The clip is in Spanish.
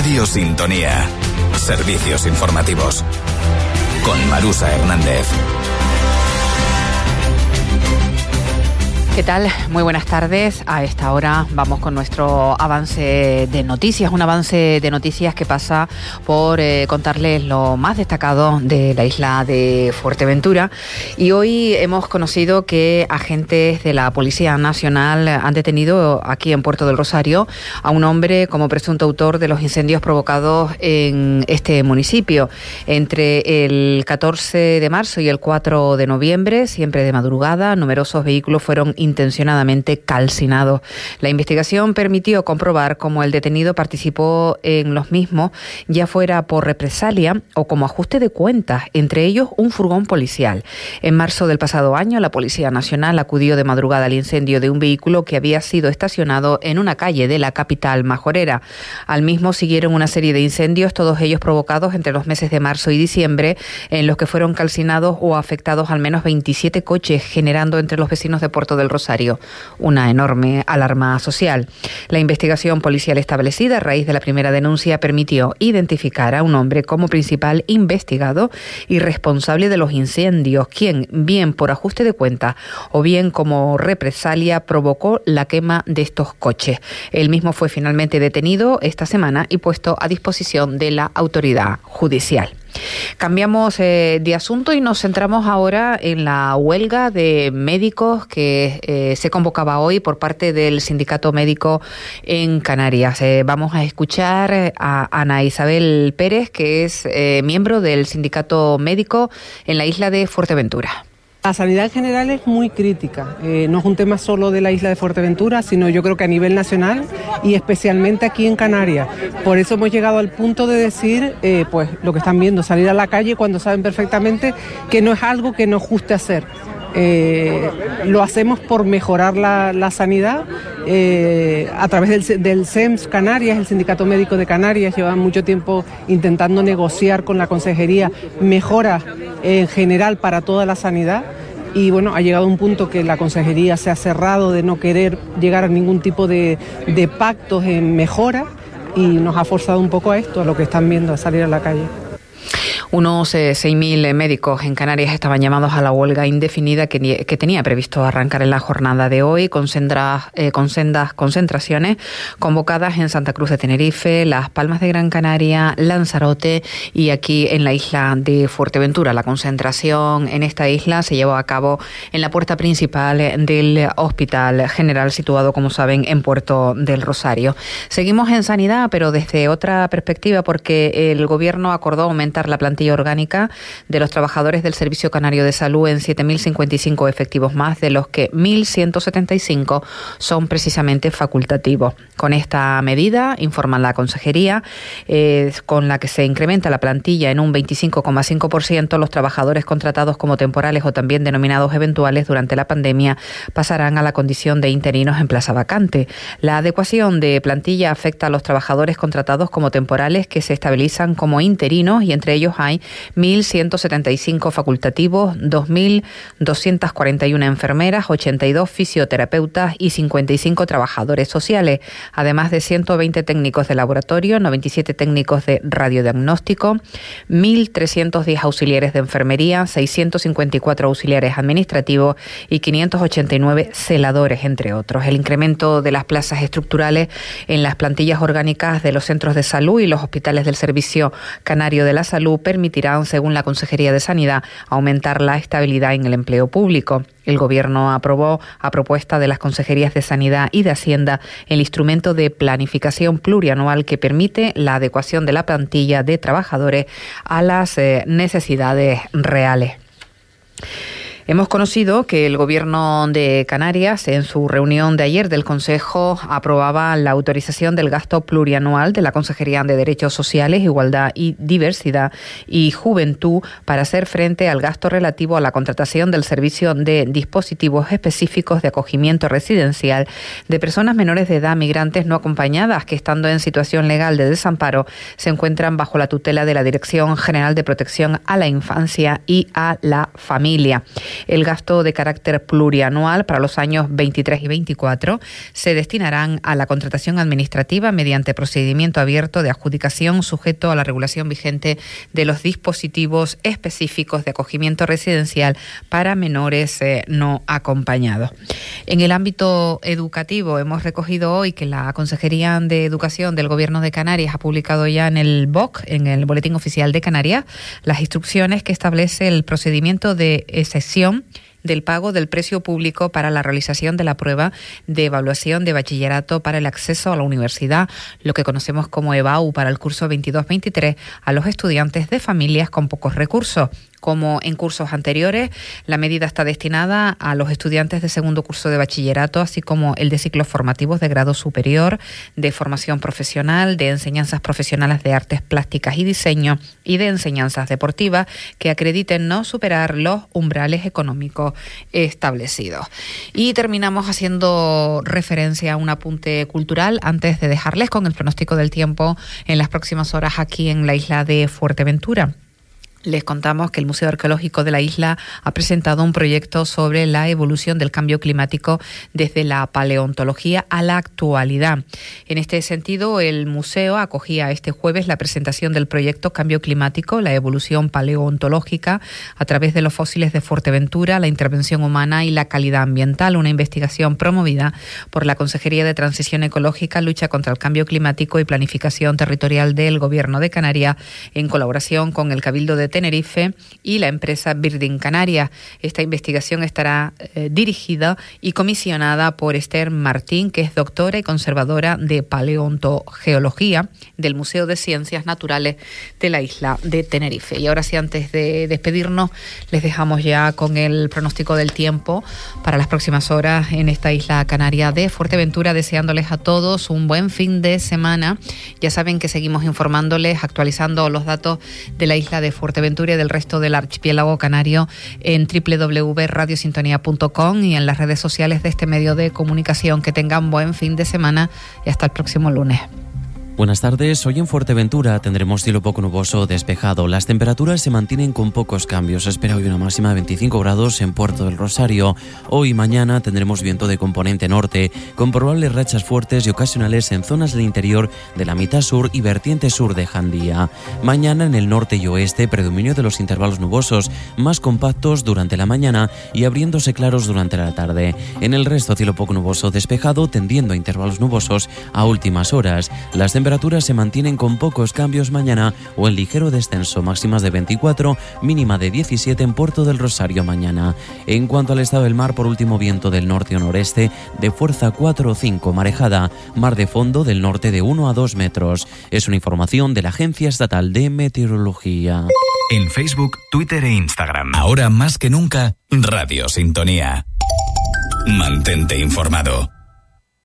Radio Sintonía. Servicios informativos. Con Marusa Hernández. ¿Qué tal? Muy buenas tardes. A esta hora vamos con nuestro avance de noticias, un avance de noticias que pasa por contarles lo más destacado de la isla de Fuerteventura. Y hoy hemos conocido que agentes de la Policía Nacional han detenido aquí en Puerto del Rosario a un hombre como presunto autor de los incendios provocados en este municipio. Entre el 14 de marzo y el 4 de noviembre, siempre de madrugada, numerosos vehículos fueron intencionadamente calcinados. La investigación permitió comprobar cómo el detenido participó en los mismos, ya fuera por represalia o como ajuste de cuentas, entre ellos un furgón policial. En marzo del pasado año, la Policía Nacional acudió de madrugada al incendio de un vehículo que había sido estacionado en una calle de la capital majorera. Al mismo siguieron una serie de incendios, todos ellos provocados entre los meses de marzo y diciembre, en los que fueron calcinados o afectados al menos 27 coches, generando entre los vecinos de Puerto del Rosario una enorme alarma social. La investigación policial establecida a raíz de la primera denuncia permitió identificar a un hombre como principal investigado y responsable de los incendios, quien, bien por ajuste de cuentas o bien como represalia, provocó la quema de estos coches. Él mismo fue finalmente detenido esta semana y puesto a disposición de la autoridad judicial. Cambiamos de asunto y nos centramos ahora en la huelga de médicos que se convocaba hoy por parte del Sindicato Médico en Canarias. Vamos a escuchar a Ana Isabel Pérez, que es miembro del Sindicato Médico en la isla de Fuerteventura. La sanidad en general es muy crítica, no es un tema solo de la isla de Fuerteventura, sino yo creo que a nivel nacional y especialmente aquí en Canarias. Por eso hemos llegado al punto de decir, pues lo que están viendo, salir a la calle cuando saben perfectamente que no es algo que nos guste hacer. Lo hacemos por mejorar la sanidad a través del SEMS Canarias, el Sindicato Médico de Canarias. Llevan mucho tiempo intentando negociar con la Consejería mejoras en general para toda la sanidad y bueno, ha llegado un punto que la Consejería se ha cerrado de no querer llegar a ningún tipo de pactos en mejora y nos ha forzado un poco a esto, a lo que están viendo, a salir a la calle. Unos 6.000 médicos en Canarias estaban llamados a la huelga indefinida que tenía previsto arrancar en la jornada de hoy, con sendas concentraciones convocadas en Santa Cruz de Tenerife, Las Palmas de Gran Canaria, Lanzarote y aquí en la isla de Fuerteventura. La concentración en esta isla se llevó a cabo en la puerta principal del Hospital General, situado, como saben, en Puerto del Rosario. Seguimos en sanidad, pero desde otra perspectiva, porque el Gobierno acordó aumentar la plantilla orgánica de los trabajadores del Servicio Canario de Salud en 7.055 efectivos más, de los que 1.175 son precisamente facultativos. Con esta medida, informa la Consejería, con la que se incrementa la plantilla en un 25,5%, los trabajadores contratados como temporales o también denominados eventuales durante la pandemia pasarán a la condición de interinos en plaza vacante. La adecuación de plantilla afecta a los trabajadores contratados como temporales que se estabilizan como interinos y entre ellos hay 1.175 facultativos, 2.241 enfermeras, 82 fisioterapeutas y 55 trabajadores sociales, además de 120 técnicos de laboratorio, 97 técnicos de radiodiagnóstico, 1.310 auxiliares de enfermería, 654 auxiliares administrativos y 589 celadores, entre otros. El incremento de las plazas estructurales en las plantillas orgánicas de los centros de salud y los hospitales del Servicio Canario de la Salud permitirán, según la Consejería de Sanidad, aumentar la estabilidad en el empleo público. El Gobierno aprobó, a propuesta de las Consejerías de Sanidad y de Hacienda, el instrumento de planificación plurianual que permite la adecuación de la plantilla de trabajadores a las necesidades reales. Hemos conocido que el Gobierno de Canarias, en su reunión de ayer del Consejo, aprobaba la autorización del gasto plurianual de la Consejería de Derechos Sociales, Igualdad y Diversidad y Juventud para hacer frente al gasto relativo a la contratación del servicio de dispositivos específicos de acogimiento residencial de personas menores de edad migrantes no acompañadas que, estando en situación legal de desamparo, se encuentran bajo la tutela de la Dirección General de Protección a la Infancia y a la Familia. El gasto de carácter plurianual para los años 23 y 24 se destinarán a la contratación administrativa mediante procedimiento abierto de adjudicación sujeto a la regulación vigente de los dispositivos específicos de acogimiento residencial para menores no acompañados. En el ámbito educativo hemos recogido hoy que la Consejería de Educación del Gobierno de Canarias ha publicado ya en el BOC, en el Boletín Oficial de Canarias, las instrucciones que establece el procedimiento de excepción del pago del precio público para la realización de la prueba de evaluación de bachillerato para el acceso a la universidad, lo que conocemos como EBAU para el curso 22-23, a los estudiantes de familias con pocos recursos. Como en cursos anteriores, la medida está destinada a los estudiantes de segundo curso de bachillerato, así como el de ciclos formativos de grado superior, de formación profesional, de enseñanzas profesionales de artes plásticas y diseño y de enseñanzas deportivas que acrediten no superar los umbrales económicos establecidos. Y terminamos haciendo referencia a un apunte cultural antes de dejarles con el pronóstico del tiempo en las próximas horas aquí en la isla de Fuerteventura. Les contamos que el Museo Arqueológico de la isla ha presentado un proyecto sobre la evolución del cambio climático desde la paleontología a la actualidad. En este sentido, el museo acogía este jueves la presentación del proyecto Cambio Climático, la evolución paleontológica a través de los fósiles de Fuerteventura, la intervención humana y la calidad ambiental, una investigación promovida por la Consejería de Transición Ecológica, Lucha contra el Cambio Climático y Planificación Territorial del Gobierno de Canarias, en colaboración con el Cabildo de Tenerife y la empresa Birding Canarias. Esta investigación estará dirigida y comisionada por Esther Martín, que es doctora y conservadora de paleontogeología del Museo de Ciencias Naturales de la isla de Tenerife. Y ahora sí, antes de despedirnos, les dejamos ya con el pronóstico del tiempo para las próximas horas en esta isla canaria de Fuerteventura, deseándoles a todos un buen fin de semana. Ya saben que seguimos informándoles, actualizando los datos de la isla de Fuerteventura y del resto del archipiélago canario en www.radiosintonía.com y en las redes sociales de este medio de comunicación. Que tengan buen fin de semana y hasta el próximo lunes. Buenas tardes, hoy en Fuerteventura tendremos cielo poco nuboso despejado. Las temperaturas se mantienen con pocos cambios. Se espera hoy una máxima de 25 grados en Puerto del Rosario. Hoy y mañana tendremos viento de componente norte, con probables rachas fuertes y ocasionales en zonas del interior de la mitad sur y vertiente sur de Jandía. Mañana en el norte y oeste predominio de los intervalos nubosos, más compactos durante la mañana y abriéndose claros durante la tarde. En el resto cielo poco nuboso despejado, tendiendo a intervalos nubosos a últimas horas. Las temperaturas se mantienen con pocos cambios mañana o en ligero descenso, máximas de 24, mínima de 17 en Puerto del Rosario mañana. En cuanto al estado del mar, por último viento del norte o noreste de fuerza 4 o 5, marejada, mar de fondo del norte de 1 a 2 metros. Es una información de la Agencia Estatal de Meteorología. En Facebook, Twitter e Instagram. Ahora más que nunca, Radio Sintonía. Mantente informado.